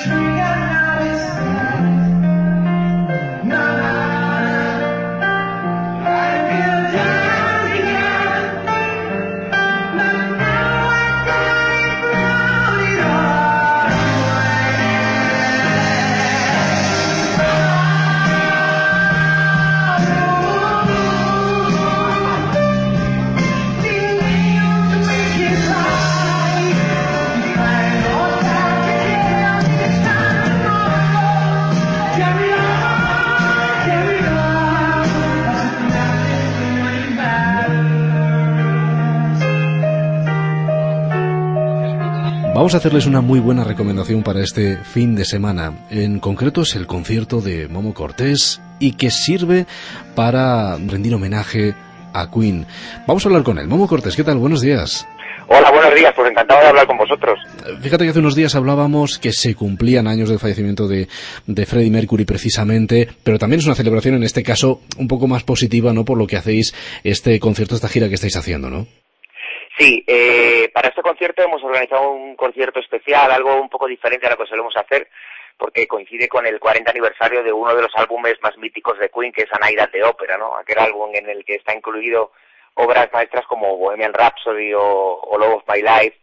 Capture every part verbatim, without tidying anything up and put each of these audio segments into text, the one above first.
Vamos a hacerles una muy buena recomendación para este fin de semana. En concreto es el concierto de Momo Cortés y que sirve para rendir homenaje a Queen. Vamos a hablar con él. Momo Cortés, ¿qué tal? Buenos días. Hola, buenos días. Pues encantado de hablar con vosotros. Fíjate que hace unos días hablábamos que se cumplían años del fallecimiento de, de Freddie Mercury precisamente, pero también es una celebración en este caso un poco más positiva, ¿no? Por lo que hacéis este concierto, esta gira que estáis haciendo, ¿no? Sí, eh, para este concierto hemos organizado un concierto especial, algo un poco diferente a lo que solemos hacer, porque coincide con el cuarenta aniversario de uno de los álbumes más míticos de Queen, que es A Night at the Opera, ¿no? Aquel álbum en el que está incluido obras maestras como Bohemian Rhapsody o, o Love of My Life,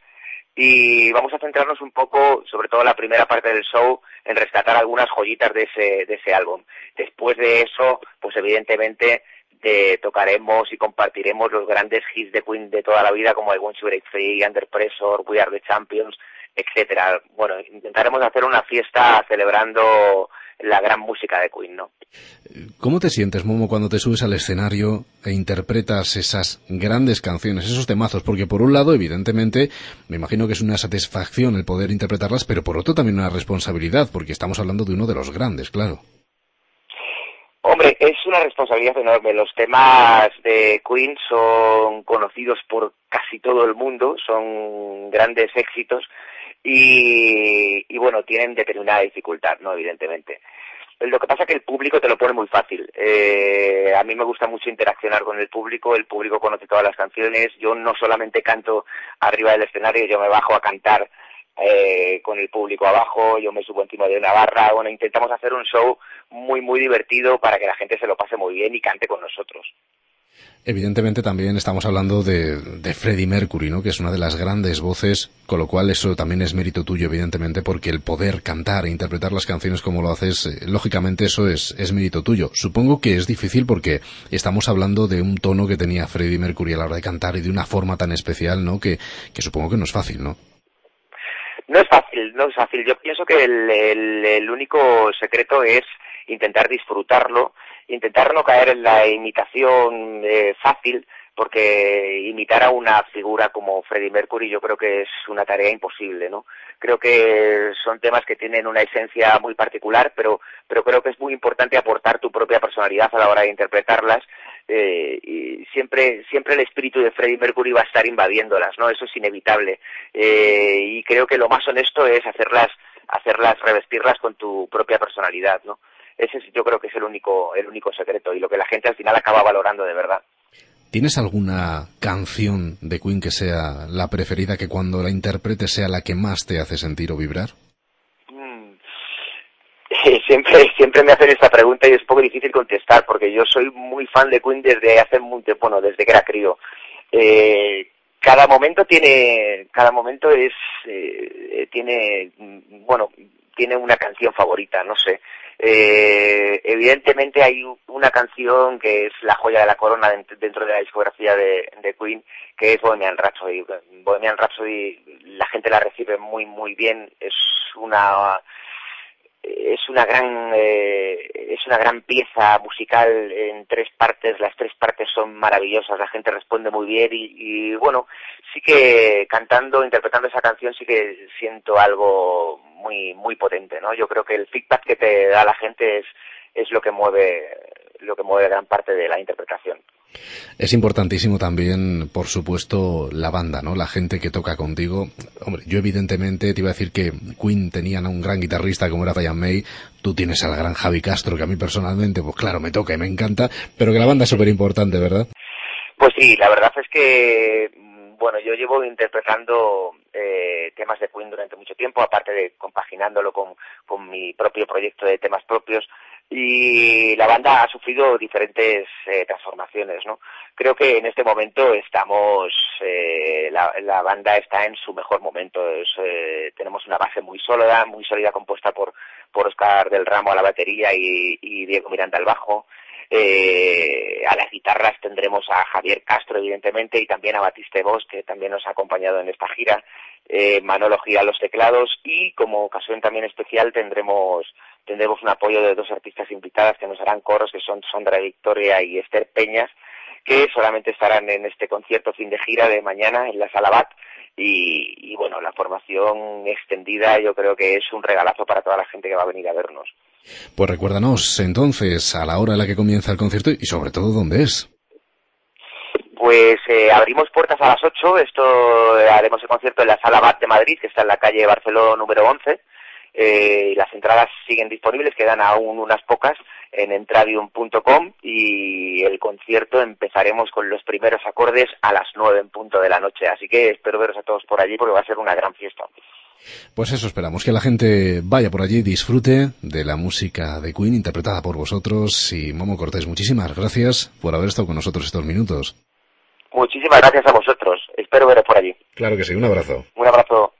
y vamos a centrarnos un poco, sobre todo en la primera parte del show, en rescatar algunas joyitas de ese, de ese álbum. Después de eso, pues evidentemente de, tocaremos y compartiremos los grandes hits de Queen de toda la vida, como I Want to Break Free, Under Pressure, We Are the Champions, etcétera. Bueno, intentaremos hacer una fiesta celebrando la gran música de Queen, ¿no? ¿Cómo te sientes, Momo, cuando te subes al escenario e interpretas esas grandes canciones, esos temazos? Porque por un lado, evidentemente, me imagino que es una satisfacción el poder interpretarlas, pero por otro también una responsabilidad, porque estamos hablando de uno de los grandes, claro. Hombre, es una responsabilidad enorme. Los temas de Queen son conocidos por casi todo el mundo, son grandes éxitos y, y bueno, tienen determinada dificultad, ¿no? Evidentemente. Lo que pasa es que el público te lo pone muy fácil. Eh, a mí me gusta mucho interaccionar con el público, el público conoce todas las canciones. Yo no solamente canto arriba del escenario, yo me bajo a cantar Eh, con el público abajo, yo me subo encima de una barra. Bueno, intentamos hacer un show muy muy divertido para que la gente se lo pase muy bien y cante con nosotros. Evidentemente también estamos hablando de, de Freddie Mercury, ¿no? Que es una de las grandes voces, con lo cual eso también es mérito tuyo, evidentemente, porque el poder cantar e interpretar las canciones como lo haces, eh, lógicamente eso es, es mérito tuyo. Supongo que es difícil porque estamos hablando de un tono que tenía Freddie Mercury a la hora de cantar y de una forma tan especial, ¿no? Que, que supongo que no es fácil, ¿no? No es fácil, no es fácil. Yo pienso que el, el, el único secreto es intentar disfrutarlo, intentar no caer en la imitación eh, fácil, porque imitar a una figura como Freddie Mercury yo creo que es una tarea imposible, ¿no? Creo que son temas que tienen una esencia muy particular, pero, pero creo que es muy importante aportar tu propia personalidad a la hora de interpretarlas. Eh, y siempre siempre el espíritu de Freddie Mercury va a estar invadiéndolas, ¿no? Eso es inevitable. Eh, y creo que lo más honesto es hacerlas, hacerlas, revestirlas con tu propia personalidad, ¿no? Ese es, yo creo que es el único, el único secreto y lo que la gente al final acaba valorando de verdad. ¿Tienes alguna canción de Queen que sea la preferida, que cuando la interpretes sea la que más te hace sentir o vibrar? Siempre, siempre me hacen esta pregunta y es un poco difícil contestar porque yo soy muy fan de Queen desde hace mucho tiempo, bueno, desde que era crío. Eh, cada momento tiene, cada momento es, eh, tiene, bueno, tiene una canción favorita, no sé. Eh, evidentemente hay una canción que es la joya de la corona dentro de la discografía de, de Queen, que es Bohemian Rhapsody. Bohemian Rhapsody, la gente la recibe muy, muy bien. Es una es una gran eh, es una gran pieza musical en tres partes. Las tres partes son maravillosas, la gente responde muy bien y, y bueno, sí que cantando, interpretando esa canción sí que siento algo muy muy potente, ¿no? Yo creo que el feedback que te da la gente es es lo que mueve lo que mueve gran parte de la interpretación. Es importantísimo también, por supuesto, la banda, ¿no? La gente que toca contigo. Hombre, yo evidentemente te iba a decir que Queen tenían a un gran guitarrista como era Brian May. Tú tienes al gran Javi Castro, que a mí personalmente, pues claro, me toca y me encanta, pero que la banda es súper importante, ¿verdad? Pues sí, la verdad es que, bueno, yo llevo interpretando eh, temas de Queen durante mucho tiempo, aparte de compaginándolo con, con mi propio proyecto de temas propios, y la banda ha sufrido diferentes eh, transformaciones, ¿no? Creo que en este momento estamos, eh, la, la banda está en su mejor momento. Es, eh, tenemos una base muy sólida, muy sólida compuesta por, por Óscar del Ramo a la batería y, y Diego Miranda al bajo. Eh, a las guitarras tendremos a Javier Castro, evidentemente, y también a Batiste Bosch, que también nos ha acompañado en esta gira. Eh, Manolo Gira a los teclados, y como ocasión también especial tendremos tendremos un apoyo de dos artistas invitadas que nos harán coros, que son Sondra Victoria y Esther Peñas, que solamente estarán en este concierto fin de gira de mañana en la Sala Bat. Y, y bueno, la formación extendida yo creo que es un regalazo para toda la gente que va a venir a vernos. Pues recuérdanos entonces a la hora en la que comienza el concierto y sobre todo dónde es. Pues eh, abrimos puertas a las ocho, esto eh, haremos el concierto en la Sala Bat de Madrid, que está en la calle Barceló número once, eh, y las entradas siguen disponibles, quedan aún unas pocas en entradium punto com, y el concierto empezaremos con los primeros acordes a las nueve en punto de la noche, así que espero veros a todos por allí porque va a ser una gran fiesta. Pues eso esperamos, que la gente vaya por allí, disfrute de la música de Queen interpretada por vosotros. Y Momo Cortés, muchísimas gracias por haber estado con nosotros estos minutos. Muchísimas gracias a vosotros, espero veros por allí. Claro que sí, un abrazo. Un abrazo.